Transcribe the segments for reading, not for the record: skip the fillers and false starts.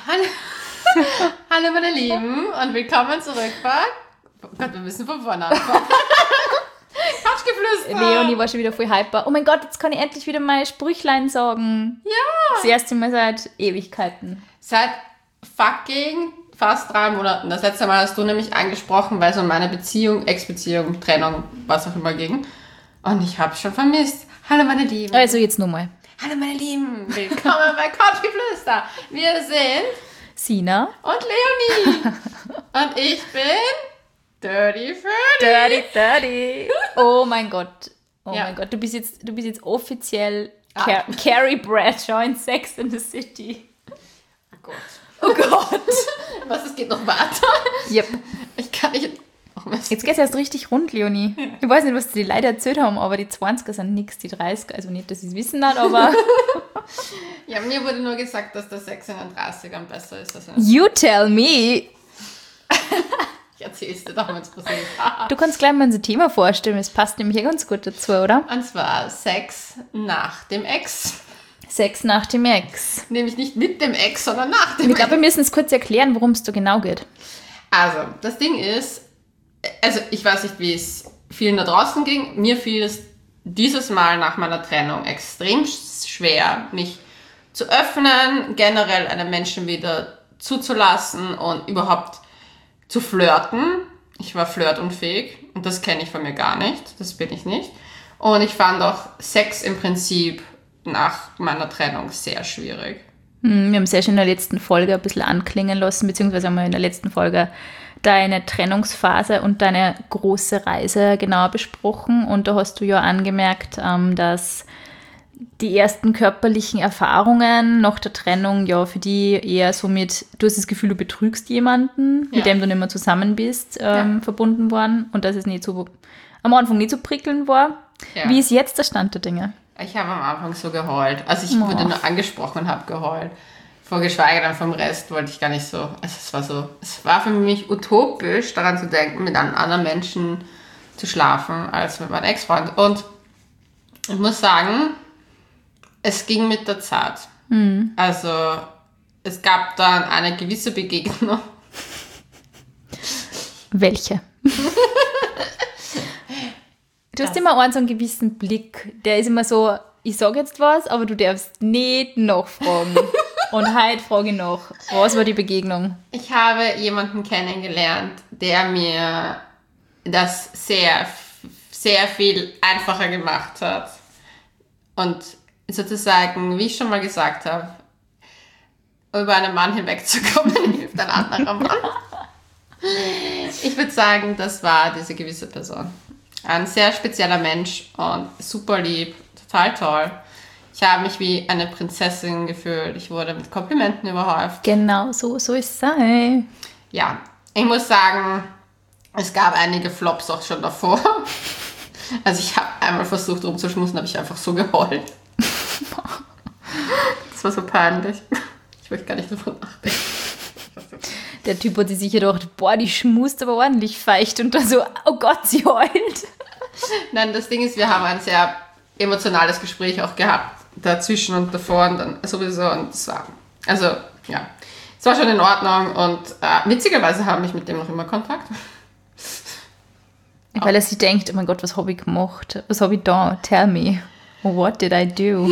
Hallo. Hallo meine Lieben und willkommen zurück bei... Oh Gott, wir müssen von vorne anfangen. Couchgeflüster. Leonie war schon wieder voll hyper. Oh mein Gott, jetzt kann ich endlich wieder mal Sprüchlein sagen. Ja. Das erste Mal seit Ewigkeiten. Seit fucking fast 3 Monaten. Das letzte Mal hast du nämlich angesprochen, weil es um meine Beziehung, Ex-Beziehung, Trennung, was auch immer ging. Und ich habe schon vermisst. Hallo meine Lieben. Also jetzt nochmal. Hallo meine Lieben. Willkommen bei Couchgeflüster. Wir sind... Sina. Und Leonie. Und ich bin... Dirty Freddy. Oh mein Gott. Oh Ja. mein Gott. Du bist jetzt offiziell Carrie Bradshaw in Sex and the City. Oh Gott. Oh Gott. Was, es geht noch weiter? Yep. Ich kann nicht... Oh, Mist. Jetzt geht's erst richtig rund, Leonie. Ich weiß nicht, was die Leute erzählt haben, aber die 20er sind nix, die 30er. Also nicht, dass sie es wissen hat, aber... Ja, mir wurde nur gesagt, dass der Sex in den 30ern besser ist als in... You tell me. Ich erzähl's dir doch, wenn es passiert. Du kannst gleich mal unser Thema vorstellen, es passt nämlich ja ganz gut dazu, oder? Und zwar Sex nach dem Ex. Sex nach dem Ex. Nämlich nicht mit dem Ex, sondern nach dem Ich glaube, wir müssen es kurz erklären, worum es da genau geht. Also, das Ding ist, also ich weiß nicht, wie es vielen da draußen ging. Mir fiel es dieses Mal nach meiner Trennung extrem schwer, mich zu öffnen, generell einen Menschen wieder zuzulassen und überhaupt zu flirten. Ich war flirtunfähig und das kenne ich von mir gar nicht. Das bin ich nicht. Und ich fand auch Sex im Prinzip nach meiner Trennung sehr schwierig. Wir haben es ja schon in der letzten Folge ein bisschen anklingen lassen, beziehungsweise haben wir in der letzten Folge deine Trennungsphase und deine große Reise genauer besprochen. Und da hast du ja angemerkt, dass die ersten körperlichen Erfahrungen nach der Trennung ja für die eher so mit, du hast das Gefühl, du betrügst jemanden, mit dem du nicht mehr zusammen bist, verbunden waren. Und dass es nicht so, am Anfang nicht so prickelnd war. Ja. Wie ist jetzt der Stand der Dinge? Ich habe am Anfang so geheult. Also ich wurde nur angesprochen und habe geheult. Vorgeschweige denn vom Rest wollte ich gar nicht so. Also es war für mich utopisch, daran zu denken, mit einem anderen Menschen zu schlafen, als mit meinem Ex-Freund. Und ich muss sagen, es ging mit der Zeit. Also es gab dann eine gewisse Begegnung. Welche? Du hast immer einen so einen gewissen Blick, der ist immer so, ich sage jetzt was, aber du darfst nicht nachfragen. Und heute frage ich nach, was war die Begegnung? Ich habe jemanden kennengelernt, der mir das sehr, sehr viel einfacher gemacht hat. Und sozusagen, wie ich schon mal gesagt habe, über einen Mann hinwegzukommen, hilft ein anderer Mann. Ich würde sagen, das war diese gewisse Person. Ein sehr spezieller Mensch und super lieb, total toll. Ich habe mich wie eine Prinzessin gefühlt. Ich wurde mit Komplimenten überhäuft. Genau, so ist es sein. Ja, ich muss sagen, es gab einige Flops auch schon davor. Also ich habe einmal versucht rumzuschmusen, habe ich einfach so geheult. Das war so peinlich. Ich möchte gar nicht davon nachdenken. Der Typ hat sich sicher gedacht, boah, die schmust aber ordentlich feucht und dann so, oh Gott, sie heult. Nein, das Ding ist, wir haben ein sehr emotionales Gespräch auch gehabt, dazwischen und davor und dann sowieso und es war, also ja, es war schon in Ordnung und witzigerweise habe ich mit dem noch immer Kontakt. Weil er sich denkt, oh mein Gott, was habe ich gemacht? Was habe ich da? Tell me. What did I do?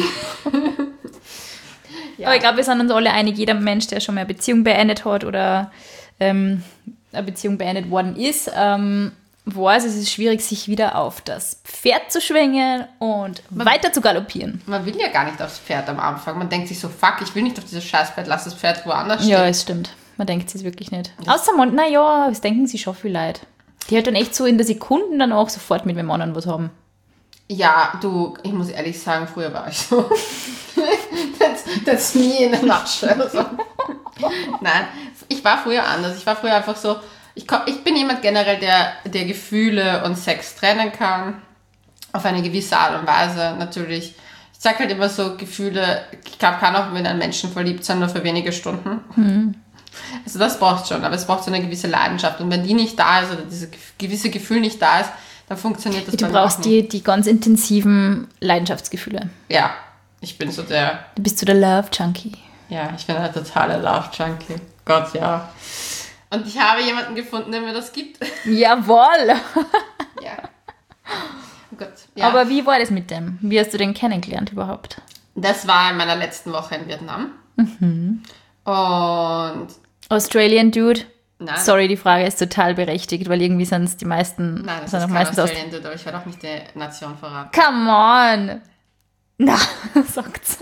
Ja. Aber ich glaube, wir sind uns alle einig, jeder Mensch, der schon mal eine Beziehung beendet hat oder eine Beziehung beendet worden ist, weiß, es ist schwierig, sich wieder auf das Pferd zu schwingen und weiter zu galoppieren. Man will ja gar nicht aufs Pferd am Anfang. Man denkt sich so, fuck, ich will nicht auf dieses Scheißpferd, lass das Pferd woanders stehen. Ja, es stimmt. Man denkt es wirklich nicht. Außer, naja, das denken sie schon viel Leid. Die halt dann echt so in der Sekunde dann auch sofort mit dem anderen was haben. Ja, du, ich muss ehrlich sagen, früher war ich so. That's me in a nutshell. So. Nein, ich war früher anders. Ich war früher einfach so, ich bin jemand generell, der Gefühle und Sex trennen kann. Auf eine gewisse Art und Weise natürlich. Ich sage halt immer so, Gefühle, ich glaube, kann auch mit einem Menschen verliebt sein, nur für wenige Stunden. Also das braucht schon, aber es braucht so eine gewisse Leidenschaft. Und wenn die nicht da ist oder dieses gewisse Gefühl nicht da ist, dann funktioniert das Du bei mir auch brauchst nicht. die ganz intensiven Leidenschaftsgefühle. Ja, ich bin so der... Du bist so der Love-Junkie. Ja, ich bin eine totale Love-Junkie. Gott, ja. Und ich habe jemanden gefunden, der mir das gibt. Jawohl! Ja. Oh Gott. Ja. Aber wie war das mit dem? Wie hast du den kennengelernt überhaupt? Das war in meiner letzten Woche in Vietnam. Und Australian Dude? nein. Sorry, die Frage ist total berechtigt, weil irgendwie sind es die meisten... Nein, das sind ist auch kein meistens Australian Dude, aber ich werde auch nicht die Nation verraten. Come on! Na, sagt's.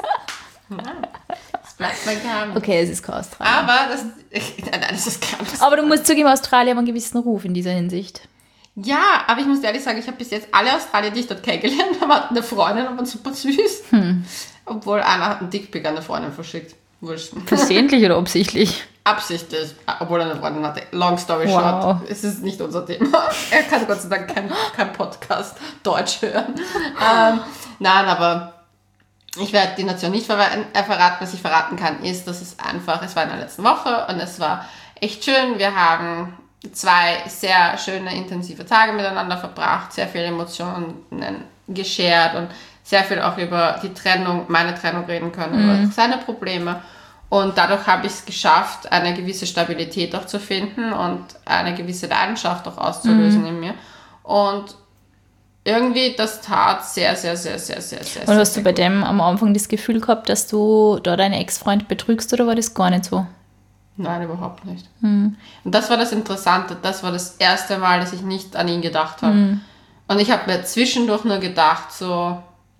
Das bleibt mein Geheimnis. Okay, es ist kein Australien. Aber nein, das ist kein Australien. Aber du musst zugeben, Australien hat einen gewissen Ruf in dieser Hinsicht. Ja, aber ich muss ehrlich sagen, ich habe bis jetzt alle Australier, die ich dort kennengelernt habe, hatten eine Freundin und waren super süß. Obwohl einer hat einen Dickpick an eine Freundin verschickt. Wurscht. Versehentlich oder absichtlich? Absichtlich, obwohl er eine Freundin hatte. Long story Wow. short, es ist nicht unser Thema. Er kann Gott sei Dank kein Podcast Deutsch hören. Nein, aber ich werde die Nation nicht verraten. Was ich verraten kann, ist, dass es war in der letzten Woche und es war echt schön. Wir haben 2 sehr schöne, intensive Tage miteinander verbracht, sehr viele Emotionen geshared und sehr viel auch über meine Trennung reden können, über seine Probleme. Und dadurch habe ich es geschafft, eine gewisse Stabilität auch zu finden und eine gewisse Leidenschaft auch auszulösen in mir. Und irgendwie, das tat sehr, sehr, sehr, sehr, sehr, sehr. Und hast du bei dem am Anfang das Gefühl gehabt, dass du da deinen Ex-Freund betrügst oder war das gar nicht so? Nein, überhaupt nicht. Und das war das Interessante. Das war das erste Mal, dass ich nicht an ihn gedacht habe. Und ich habe mir zwischendurch nur gedacht, so...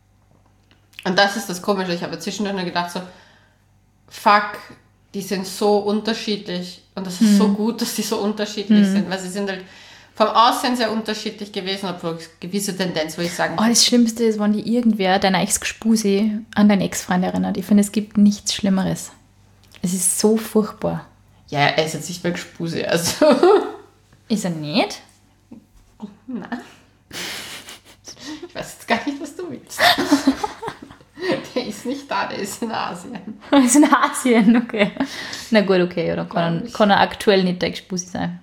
Und das ist das Komische. Ich habe zwischendurch nur gedacht, so... Fuck, die sind so unterschiedlich. Und das ist so gut, dass die so unterschiedlich sind. Weil sie sind halt vom Aussehen sehr unterschiedlich gewesen, obwohl es gewisse Tendenz, würde ich sagen... Oh, das Schlimmste ist, wenn die irgendwer, deiner Ex-Gespusi, an deinen Ex-Freund erinnert. Ich finde, es gibt nichts Schlimmeres. Es ist so furchtbar. Ja, er ist jetzt nicht mehr Gespuse, also... Ist er nicht? Nein. Ich weiß jetzt gar nicht, was du willst. Der ist nicht da, der ist in Asien. Er ist in Asien, okay. Na gut, okay, oder kann er aktuell nicht der Gespusi sein.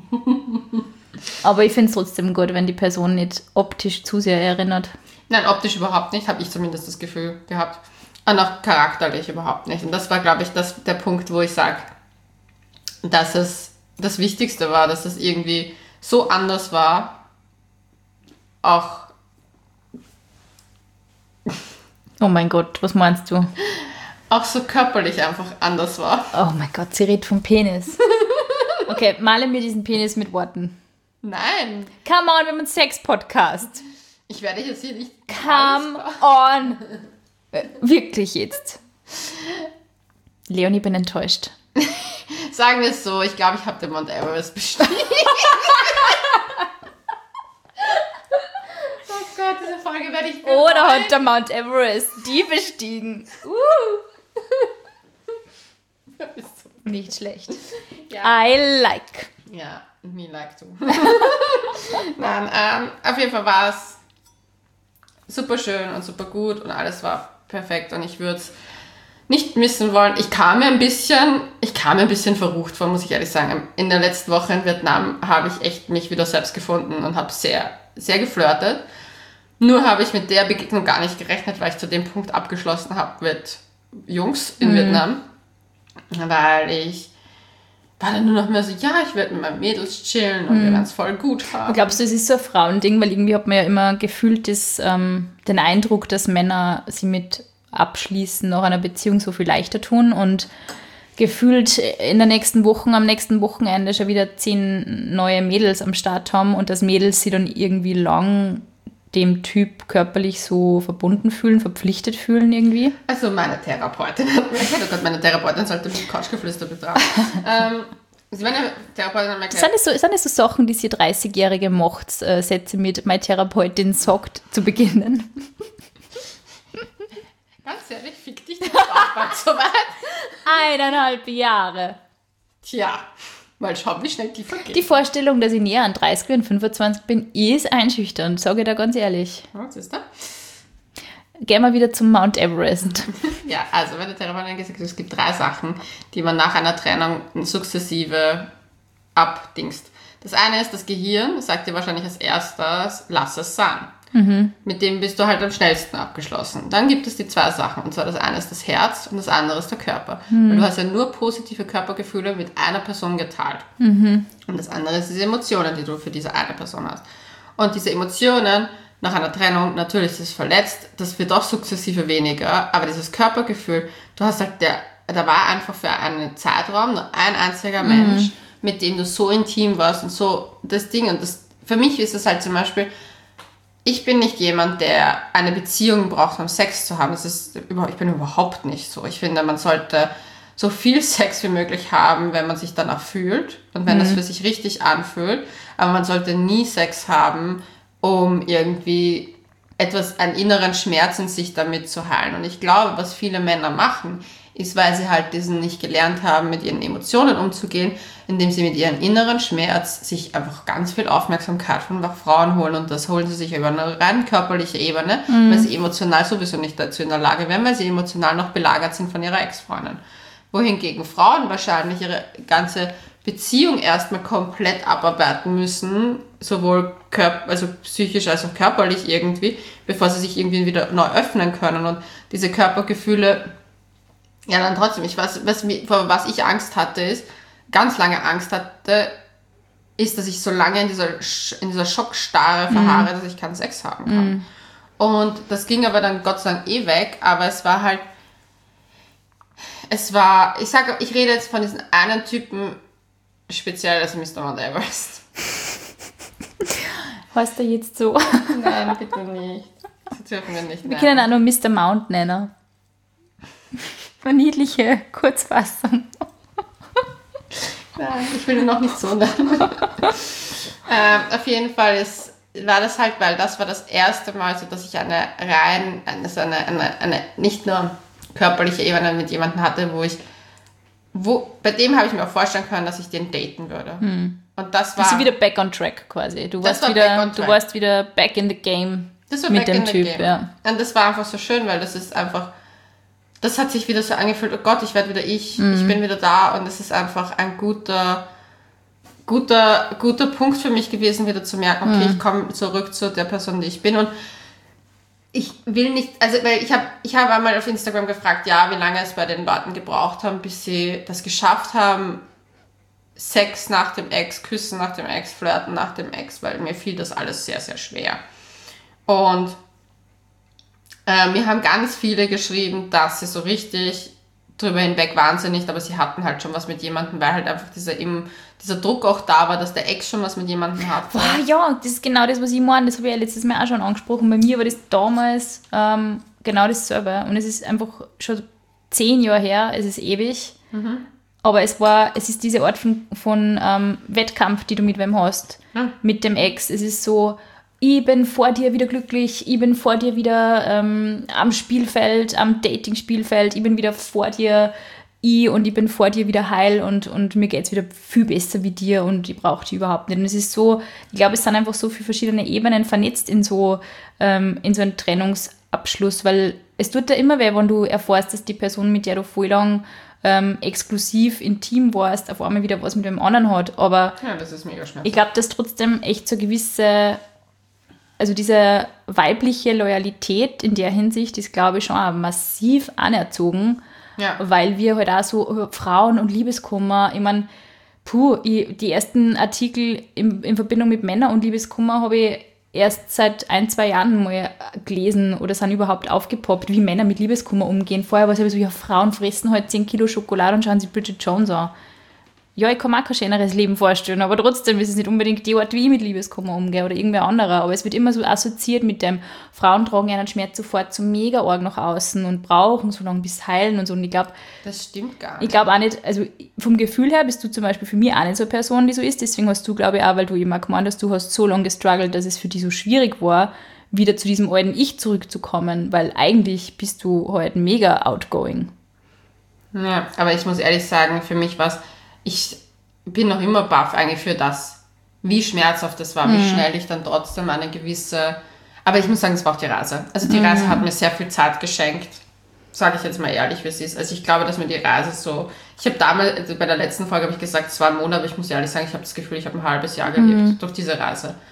Aber ich finde es trotzdem gut, wenn die Person nicht optisch zu sehr erinnert. Nein, optisch überhaupt nicht, habe ich zumindest das Gefühl gehabt. Und auch charakterlich überhaupt nicht. Und das war, glaube ich, der Punkt, wo ich sage, dass es das Wichtigste war, dass es irgendwie so anders war. Auch... Oh mein Gott, was meinst du? Auch so körperlich einfach anders war. Oh mein Gott, sie redet vom Penis. Okay, male mir diesen Penis mit Worten. Nein. Come on, wir haben einen Sex-Podcast. Ich werde jetzt hier nicht... Come on. Wirklich jetzt. Leonie, bin enttäuscht. Sagen wir es so, ich glaube, ich habe den Mount Everest bestiegen. Oh Gott, diese Frage werde ich bereuen. Oder hat der Mount Everest die bestiegen? Nicht schlecht. Ja. I like. Ja, me like too. Nein, auf jeden Fall war es super schön und super gut und alles war perfekt und ich würde es nicht missen wollen. Ich kam mir ein bisschen verrucht vor, muss ich ehrlich sagen. In der letzten Woche in Vietnam habe ich echt mich wieder selbst gefunden und habe sehr, sehr geflirtet. Nur habe ich mit der Begegnung gar nicht gerechnet, weil ich zu dem Punkt abgeschlossen habe mit Jungs in Vietnam. Weil ich war dann nur noch mehr so, ja, ich werde mit meinen Mädels chillen und wir werden es voll gut haben. Glaubst du, es ist so ein Frauending? Weil irgendwie hat man ja immer gefühlt den Eindruck, dass Männer sie mit Abschließen nach einer Beziehung so viel leichter tun und gefühlt in der nächsten Woche, am nächsten Wochenende schon wieder 10 neue Mädels am Start haben und dass Mädels sie dann irgendwie lang dem Typ körperlich so verbunden fühlen, verpflichtet fühlen irgendwie? Also meine Therapeutin hat mir erklärt, oh Gott, meine Therapeutin sollte mich Couchgeflüster betrachten. Meine Therapeutin hat mir erklärt... Sind das so Sachen, die sie 30-Jährige macht, Sätze mit meine Therapeutin sagt, zu beginnen? Ganz ehrlich, fick dich, das war bald soweit. 1,5 Jahre. Tja, mal schauen, wie schnell die vergeht. Die Vorstellung, dass ich näher an 30 und 25 bin, ist einschüchternd, sage ich da ganz ehrlich. Was ist da? Gehen wir wieder zum Mount Everest. Ja, also meine Therapeutin hat gesagt, es gibt 3 Sachen, die man nach einer Trennung sukzessive abdingst. Das eine ist das Gehirn, das sagt dir wahrscheinlich als erstes, lass es sein. Mit dem bist du halt am schnellsten abgeschlossen. Dann gibt es die 2 Sachen. Und zwar das eine ist das Herz und das andere ist der Körper. Weil du hast ja nur positive Körpergefühle mit einer Person geteilt. Und das andere ist diese Emotionen, die du für diese eine Person hast. Und diese Emotionen nach einer Trennung, natürlich ist es verletzt, das wird auch sukzessive weniger. Aber dieses Körpergefühl, du hast halt, da war einfach für einen Zeitraum nur ein einziger Mensch, mit dem du so intim warst und so das Ding. Und das, für mich ist es halt zum Beispiel, ich bin nicht jemand, der eine Beziehung braucht, um Sex zu haben. Ich bin überhaupt nicht so. Ich finde, man sollte so viel Sex wie möglich haben, wenn man sich danach fühlt und wenn das für sich richtig anfühlt. Aber man sollte nie Sex haben, um irgendwie einen inneren Schmerz in sich damit zu heilen. Und ich glaube, was viele Männer machen, ist, weil sie halt diesen nicht gelernt haben, mit ihren Emotionen umzugehen, indem sie mit ihrem inneren Schmerz sich einfach ganz viel Aufmerksamkeit von Frauen holen, und das holen sie sich über eine rein körperliche Ebene, weil sie emotional sowieso nicht dazu in der Lage wären, weil sie emotional noch belagert sind von ihrer Ex-Freundin. Wohingegen Frauen wahrscheinlich ihre ganze Beziehung erstmal komplett abarbeiten müssen, sowohl also psychisch als auch körperlich irgendwie, bevor sie sich irgendwie wieder neu öffnen können. Und diese Körpergefühle, ja, dann trotzdem, vor was ich Angst hatte, ganz lange Angst hatte, ist, dass ich so lange in dieser Schockstarre verharre, dass ich keinen Sex haben kann. Und das ging aber dann Gott sei Dank weg, aber ich rede jetzt von diesem einen Typen, speziell, also Mr. Mount Everest. Heißt er jetzt so? Nein, bitte nicht. Das dürfen wir nicht nennen. Wir können auch nur Mr. Mount nennen. Eine niedliche Kurzfassung. Nein, ich will ihn noch nicht so nennen. Auf jeden Fall war das halt, weil das war das erste Mal so, dass ich eine nicht nur körperliche Ebene mit jemandem hatte, bei dem habe ich mir auch vorstellen können, dass ich den daten würde. Und das war... Bist du wieder back on track quasi. Du warst wieder back in the game mit dem Typ. Ja. Und das war einfach so schön, weil das ist einfach... Das hat sich wieder so angefühlt, oh Gott, ich werde wieder ich bin wieder da, und es ist einfach ein guter Punkt für mich gewesen, wieder zu merken, okay, ich komme zurück zu der Person, die ich bin. Und ich will nicht, also weil ich habe einmal auf Instagram gefragt, ja, wie lange es bei den Leuten gebraucht haben, bis sie das geschafft haben, Sex nach dem Ex, Küssen nach dem Ex, Flirten nach dem Ex, weil mir fiel das alles sehr, sehr schwer. Und mir haben ganz viele geschrieben, dass sie so richtig drüber hinweg waren sie nicht, aber sie hatten halt schon was mit jemandem, weil halt einfach dieser Druck auch da war, dass der Ex schon was mit jemandem hat. Boah, ja, das ist genau das, was ich meine. Das habe ich ja letztes Mal auch schon angesprochen. Bei mir war das damals genau dasselbe. Und es ist einfach schon 10 Jahre her, es ist ewig. Aber es ist diese Art von Wettkampf, die du mit wem hast, mit dem Ex. Es ist so... Ich bin vor dir wieder glücklich, ich bin vor dir wieder am Spielfeld, am Dating-Spielfeld, ich bin wieder vor dir, und ich bin vor dir wieder heil, und mir geht es wieder viel besser wie dir, und ich brauche dich überhaupt nicht. Und es ist so, ich glaube, es sind einfach so viele verschiedene Ebenen vernetzt in so einen Trennungsabschluss, weil es tut ja immer weh, wenn du erfährst, dass die Person, mit der du voll lang exklusiv intim warst, auf einmal wieder was mit dem anderen hat. Aber ja, das ist mega schmerzhaft. Ich glaube, dass trotzdem echt so gewisse... Also diese weibliche Loyalität in der Hinsicht ist, glaube ich, schon auch massiv anerzogen, weil wir halt auch so Frauen und Liebeskummer, ich meine, die ersten Artikel in Verbindung mit Männern und Liebeskummer habe ich erst seit 1-2 Jahren mal gelesen oder sind überhaupt aufgepoppt, wie Männer mit Liebeskummer umgehen. Vorher war es so, ja, Frauen fressen halt 10 Kilo Schokolade und schauen sich Bridget Jones an. Ja, ich kann mir auch kein schöneres Leben vorstellen, aber trotzdem ist es nicht unbedingt die Art, wie ich mit Liebeskummer umgehe oder irgendwer anderer. Aber es wird immer so assoziiert mit dem, Frauen tragen einen Schmerz sofort so mega arg nach außen und brauchen so lange bis heilen und so. Und ich glaube... Das stimmt gar nicht. Ich glaube auch nicht, also vom Gefühl her bist du zum Beispiel für mich auch nicht so eine Person, die so ist. Deswegen hast du, glaube ich, auch, weil du immer gemeint hast, du hast so lange gestruggelt, dass es für dich so schwierig war, wieder zu diesem alten Ich zurückzukommen, weil eigentlich bist du halt mega outgoing. Ja, aber ich muss ehrlich sagen, für mich war es... Ich bin noch immer baff eigentlich für das, wie schmerzhaft das war, wie schnell ich dann trotzdem eine gewisse... Aber ich muss sagen, es war auch die Reise. Also die Reise hat mir sehr viel Zeit geschenkt, sage ich jetzt mal ehrlich, wie es ist. Also ich glaube, dass mir die Reise so... Ich habe damals, also bei der letzten Folge habe ich gesagt, es war ein Monat, aber ich muss ehrlich sagen, ich habe das Gefühl, ich habe ein halbes Jahr gelebt durch diese Reise.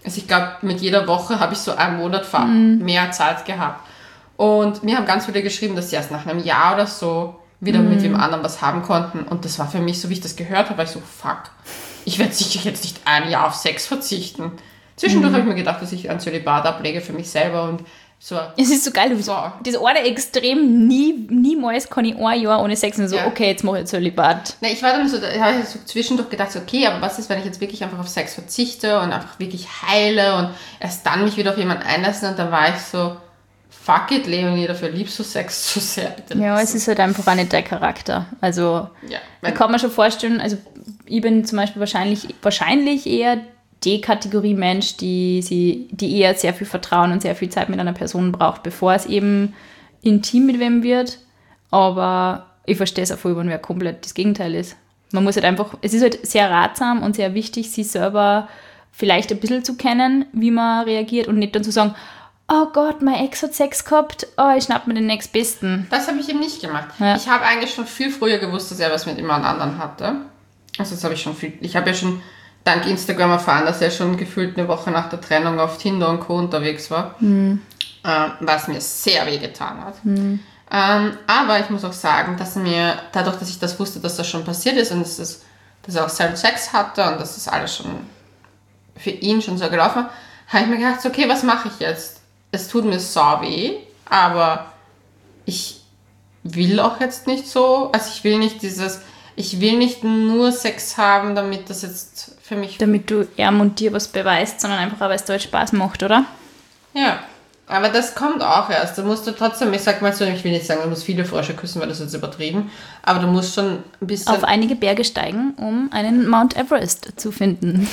Also ich glaube, mit jeder Woche habe ich so einen Monat mehr Zeit gehabt. Und mir haben ganz viele geschrieben, dass sie erst nach einem Jahr oder so wieder mit wem anderen was haben konnten. Und das war für mich, so wie ich das gehört habe, war ich so, fuck, ich werde sicher jetzt nicht ein Jahr auf Sex verzichten. Zwischendurch habe ich mir gedacht, dass ich ein Zölibat ablege für mich selber und so. Es ist so geil, du so. Das eine Extrem, niemals kann ich ein Jahr ohne Sex und so, okay, jetzt mache ich Zölibat. Ich war dann so, da habe ich so zwischendurch gedacht, so, okay, aber was ist, wenn ich jetzt wirklich einfach auf Sex verzichte und einfach wirklich heile und erst dann mich wieder auf jemanden einlassen, und dann war ich so, fuck it, Leonie, dafür liebst du Sex zu sehr. Ja, es ist halt einfach auch nicht dein Charakter. Also, da kann man schon vorstellen, also ich bin zum Beispiel wahrscheinlich eher die Kategorie Mensch, die eher sehr viel Vertrauen und sehr viel Zeit mit einer Person braucht, bevor es eben intim mit wem wird. Aber ich verstehe es auch voll, wenn wer komplett das Gegenteil ist. Man muss halt einfach, es ist halt sehr ratsam und sehr wichtig, sich selber vielleicht ein bisschen zu kennen, wie man reagiert und nicht dann zu sagen, oh Gott, mein Ex hat Sex gehabt, oh, ich schnapp mir den nächstbesten. Das habe ich eben nicht gemacht. Ja. Ich habe eigentlich schon viel früher gewusst, dass er was mit jemand anderem hatte. Also das habe ich habe ja schon dank Instagram erfahren, dass er schon gefühlt eine Woche nach der Trennung auf Tinder und Co. unterwegs war. Was mir sehr weh getan hat. Aber ich muss auch sagen, dass mir, dadurch, dass ich das wusste, dass das schon passiert ist und dass er auch selber Sex hatte und dass das alles schon für ihn schon so gelaufen war, habe ich mir gedacht, so, okay, was mache ich jetzt? Es tut mir so weh, aber ich will auch jetzt nicht so, also ich will nicht nur Sex haben, damit das jetzt für mich... Damit du ihm und dir was beweist, sondern einfach auch, weil es dir halt Spaß macht, oder? Ja, aber das kommt auch erst. Da musst du trotzdem, ich sag mal so, ich will nicht sagen, du musst viele Frösche küssen, weil das ist jetzt übertrieben, aber du musst schon ein bisschen... Auf einige Berge steigen, um einen Mount Everest zu finden.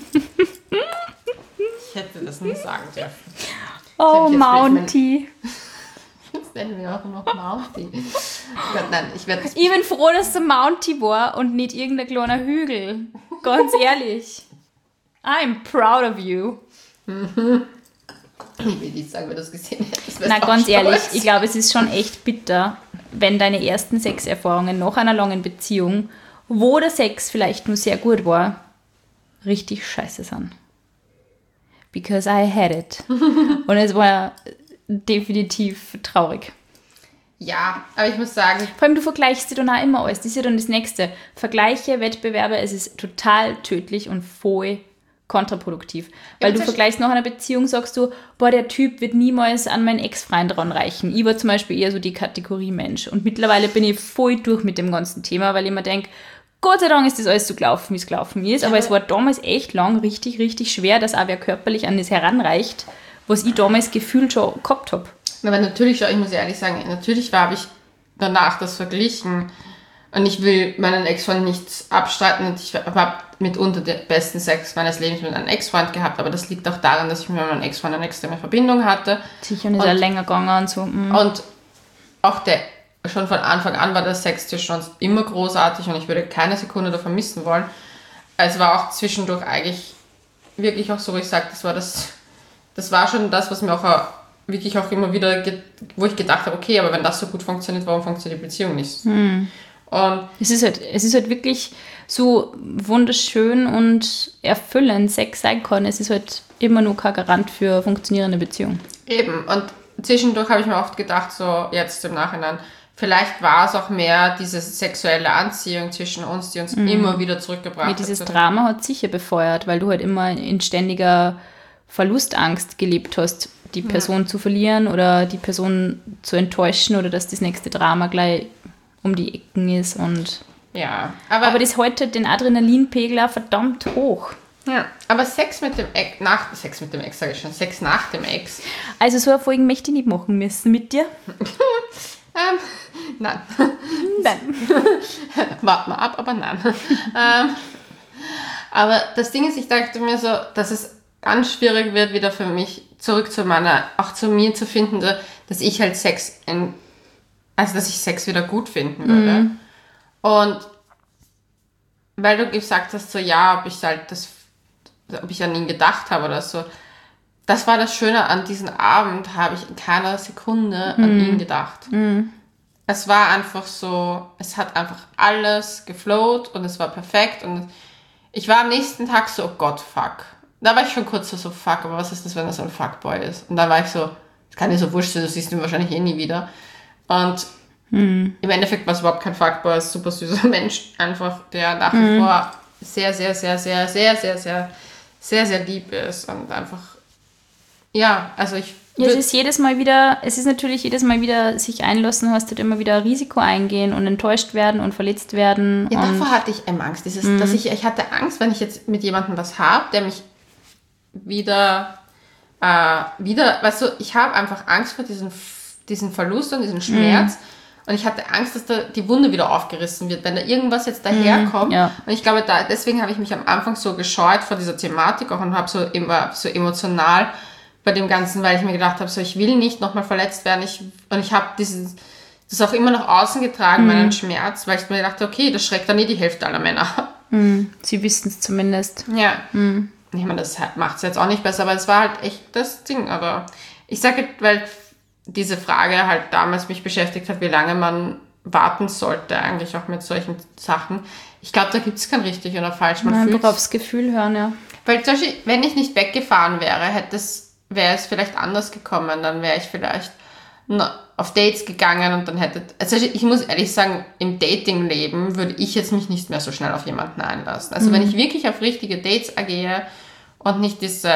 Ich hätte das nie sagen dürfen. Oh, Mountie. Jetzt nennen wir auch noch Mountie. Gott, nein, ich bin froh, dass der Mountie war und nicht irgendein kleiner Hügel. Ganz ehrlich. I'm proud of you. Ich will nicht sagen, wer das gesehen hättest. Na, ganz ehrlich, ich glaube, es ist schon echt bitter, wenn deine ersten Sexerfahrungen nach einer langen Beziehung, wo der Sex vielleicht nur sehr gut war, richtig scheiße sind. Because I had it. Und es war definitiv traurig. Ja, aber ich muss sagen... Vor allem, du vergleichst dir dann auch immer alles. Das ist ja dann das Nächste. Vergleiche, Wettbewerbe, es ist total tödlich und voll kontraproduktiv. Weil du vergleichst nach einer Beziehung, sagst du, boah, der Typ wird niemals an meinen Ex-Freund ranreichen. Ich war zum Beispiel eher so die Kategorie Mensch. Und mittlerweile bin ich voll durch mit dem ganzen Thema, weil ich mir denke, Gott sei Dank ist das alles so gelaufen, wie es gelaufen ist. Aber es war damals echt lang richtig, richtig schwer, dass auch wer körperlich an das heranreicht, was ich damals gefühlt schon gehabt habe. Aber natürlich, ich muss ehrlich sagen, natürlich habe ich danach das verglichen. Und ich will meinen Ex-Freund nichts abstreiten. Und ich habe mitunter den besten Sex meines Lebens mit einem Ex-Freund gehabt. Aber das liegt auch daran, dass ich mit meinem Ex-Freund eine extreme Verbindung hatte. Sicher, und ist ja länger gegangen und so. Und auch schon von Anfang an war der Sex zwischen uns immer großartig und ich würde keine Sekunde davon missen wollen. Es war auch zwischendurch eigentlich wirklich auch so, wo ich sage, das war schon das, was mir auch wirklich auch immer wieder, wo ich gedacht habe, okay, aber wenn das so gut funktioniert, warum funktioniert die Beziehung nicht? Und es ist halt wirklich so wunderschön und erfüllend Sex sein kann. Es ist halt immer nur kein Garant für funktionierende Beziehung. Eben. Und zwischendurch habe ich mir oft gedacht, so jetzt im Nachhinein, vielleicht war es auch mehr diese sexuelle Anziehung zwischen uns, die uns immer wieder zurückgebracht hat. Dieses Drama hat sicher befeuert, weil du halt immer in ständiger Verlustangst gelebt hast, die Person zu verlieren oder die Person zu enttäuschen oder dass das nächste Drama gleich um die Ecken ist. Und ja, aber das hält halt den Adrenalinpegel auch verdammt hoch. Ja, aber Sex nach dem Ex. Also so eine Folge möchte ich nicht machen müssen mit dir. Nein. Wart mal ab, aber nein. Aber das Ding ist, ich dachte mir so, dass es ganz schwierig wird, wieder für mich zurück auch zu mir zu finden, dass ich halt dass ich Sex wieder gut finden würde. Und weil du gesagt hast, so ja, ob ich an ihn gedacht habe oder so, das war das Schöne an diesem Abend, habe ich in keiner Sekunde an ihn gedacht. Es war einfach so, es hat einfach alles geflowt und es war perfekt und ich war am nächsten Tag so, oh Gott, fuck. da war ich schon kurz so, fuck, aber was ist das, wenn er so ein Fuckboy ist? Und dann war ich so, das kann dir so wurscht sein, du siehst ihn wahrscheinlich eh nie wieder. Und im Endeffekt war es überhaupt kein Fuckboy, er ist ein super süßer Mensch, einfach, der nach wie vor sehr, sehr, sehr, sehr, sehr, sehr, sehr, sehr, sehr lieb ist und einfach, ja, also ich... Ja, es ist natürlich jedes Mal wieder sich einlassen, hast halt immer wieder Risiko eingehen und enttäuscht werden und verletzt werden. Ja, und davor hatte ich Angst, dass ich hatte Angst, wenn ich jetzt mit jemandem was habe, der mich wieder, weißt du, ich habe einfach Angst vor diesen Verlust und diesen Schmerz. Und ich hatte Angst, dass da die Wunde wieder aufgerissen wird, wenn da irgendwas jetzt daherkommt. Ja. Und ich glaube, deswegen habe ich mich am Anfang so gescheut vor dieser Thematik auch und habe so immer so emotional bei dem Ganzen, weil ich mir gedacht habe, so ich will nicht nochmal verletzt werden. Und ich habe das auch immer nach außen getragen, meinen Schmerz, weil ich mir dachte, okay, das schreckt dann die Hälfte aller Männer. Sie wissen es zumindest. Ja. Ich meine, das macht es jetzt auch nicht besser, aber es war halt echt das Ding. Aber ich sage, weil diese Frage halt damals mich beschäftigt hat, wie lange man warten sollte eigentlich auch mit solchen Sachen. Ich glaube, da gibt es kein richtig oder falsch. Man Einfach aufs Gefühl hören, ja. Weil zum Beispiel, wenn ich nicht weggefahren wäre, wäre es vielleicht anders gekommen. Dann wäre ich vielleicht auf Dates gegangen und dann also ich muss ehrlich sagen, im Dating-Leben würde ich jetzt mich nicht mehr so schnell auf jemanden einlassen. Also wenn ich wirklich auf richtige Dates gehe und nicht diese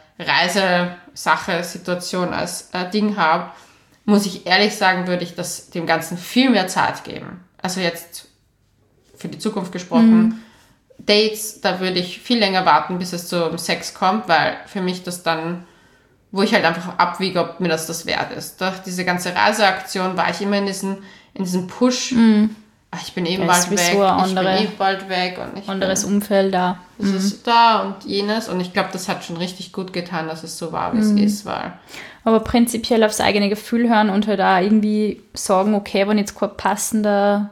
Reisesache-Situation als Ding habe, muss ich ehrlich sagen, würde ich dem Ganzen viel mehr Zeit geben. Also jetzt für die Zukunft gesprochen, Dates, da würde ich viel länger warten, bis es zum Sex kommt, weil für mich das dann, wo ich halt einfach abwiege, ob mir das wert ist. Durch diese ganze Reiseaktion war ich immer in diesem Push, ich bin eben bald weg, und anderes Umfeld da. Das ist da und jenes, und ich glaube, das hat schon richtig gut getan, dass es so war, wie es ist, weil... Aber prinzipiell aufs eigene Gefühl hören und halt auch irgendwie sagen, okay, wenn jetzt kein passender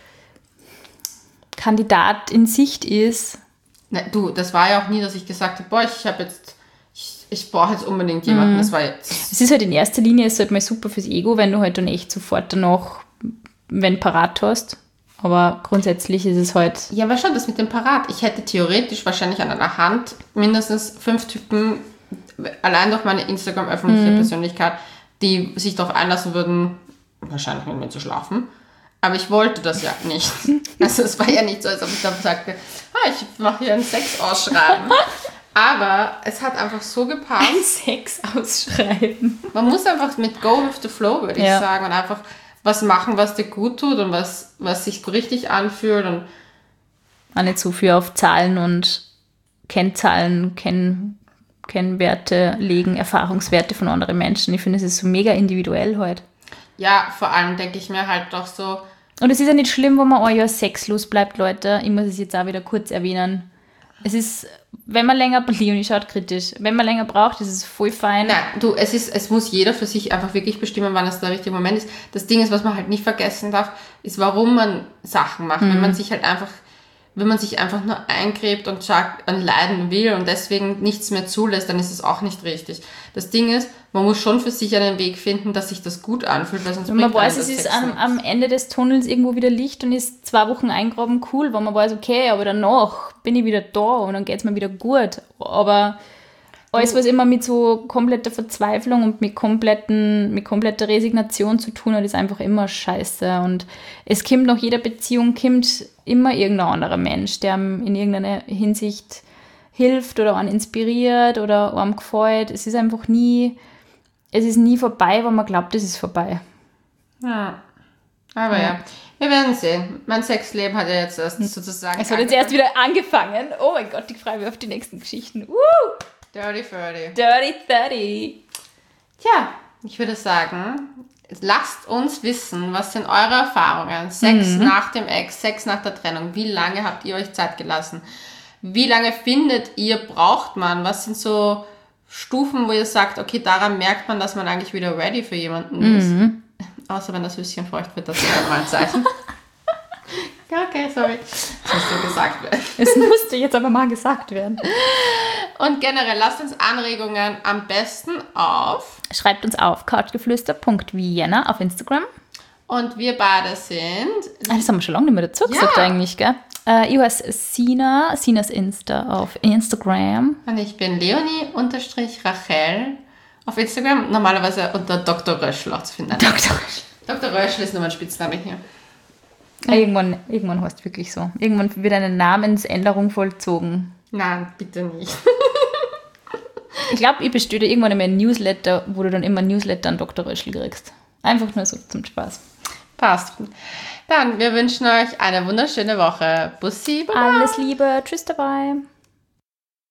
Kandidat in Sicht ist. Na, du, das war ja auch nie, dass ich gesagt habe, boah, ich brauche jetzt unbedingt jemanden, das war jetzt... Es ist halt in erster Linie ist halt mal super fürs Ego, wenn du halt dann echt sofort danach, wenn parat hast. Aber grundsätzlich ist es halt... Ja, aber schon, das mit dem Parat. Ich hätte theoretisch wahrscheinlich an einer Hand mindestens 5 Typen, allein durch meine Instagram-öffentliche Persönlichkeit, die sich darauf einlassen würden, wahrscheinlich mit mir zu schlafen. Aber ich wollte das ja nicht. Also es war ja nicht so, als ob ich dann sagte, ich mache hier ein Sex-Ausschreiben. Aber es hat einfach so gepasst. Ein Sex-Ausschreiben. Man muss einfach mit Go with the Flow, würde ich sagen, und einfach was machen, was dir gut tut und was sich richtig anfühlt. Und auch nicht so viel auf Zahlen und Kennzahlen, Kennwerte legen, Erfahrungswerte von anderen Menschen. Ich finde, es ist so mega individuell halt. Ja, vor allem denke ich mir halt doch so... Und es ist ja nicht schlimm, wo man ein Jahr sexlos bleibt, Leute. Ich muss es jetzt auch wieder kurz erwähnen. Es ist, wenn man länger... Leonie schaut kritisch. Wenn man länger braucht, ist es voll fein. Nein, du, es muss jeder für sich einfach wirklich bestimmen, wann es der richtige Moment ist. Das Ding ist, was man halt nicht vergessen darf, ist, warum man Sachen macht. Wenn man sich einfach nur eingräbt und sagt, und leiden will und deswegen nichts mehr zulässt, dann ist es auch nicht richtig. Das Ding ist, man muss schon für sich einen Weg finden, dass sich das gut anfühlt, weil sonst wenn man weiß, es ist am Ende des Tunnels irgendwo wieder Licht und ist 2 Wochen eingraben, cool, weil man weiß, okay, aber danach bin ich wieder da und dann geht es mir wieder gut. Aber alles, was immer mit so kompletter Verzweiflung und mit kompletter Resignation zu tun hat, ist einfach immer scheiße. Und es kommt nach jeder Beziehung immer irgendein anderer Mensch, der einem in irgendeiner Hinsicht hilft oder einen inspiriert oder einem gefällt. Es ist nie vorbei, weil man glaubt, es ist vorbei. Ja, aber ja. Wir werden sehen. Mein Sexleben hat ja jetzt erst sozusagen... Es hat jetzt erst wieder angefangen. Oh mein Gott, ich freue mich auf die nächsten Geschichten. Dirty 30. Dirty 30. Tja, ich würde sagen, lasst uns wissen, was sind eure Erfahrungen? Sex nach dem Ex, Sex nach der Trennung. Wie lange habt ihr euch Zeit gelassen? Wie lange findet ihr, braucht man? Was sind so Stufen, wo ihr sagt, okay, daran merkt man, dass man eigentlich wieder ready für jemanden ist? Außer wenn das Höschen feucht wird, das ist ja mal ein Zeichen. Okay, sorry. Das muss so gesagt werden. Es musste jetzt aber mal gesagt werden. Und generell, lasst uns Anregungen am besten auf... Schreibt uns auf couchgeflüster.vienna auf Instagram. Und wir beide sind... Das haben wir schon lange nicht mehr dazu gesagt eigentlich, gell? Ich heiße Sina, Sinas Insta auf Instagram. Und ich bin Leonie-Rachel auf Instagram, normalerweise unter Dr. Röschel auch zu finden. Dr. Röschel. Dr. Röschel ist nur mein Spitzname hier. Irgendwann heißt es wirklich so. Irgendwann wird eine Namensänderung vollzogen. Nein, bitte nicht. Ich glaube, ich bestelle irgendwann einmal ein Newsletter, wo du dann immer ein Newsletter an Dr. Röschel kriegst. Einfach nur so zum Spaß. Passt. Dann, wir wünschen euch eine wunderschöne Woche. Bussi, Baba. Alles Liebe. Tschüss dabei.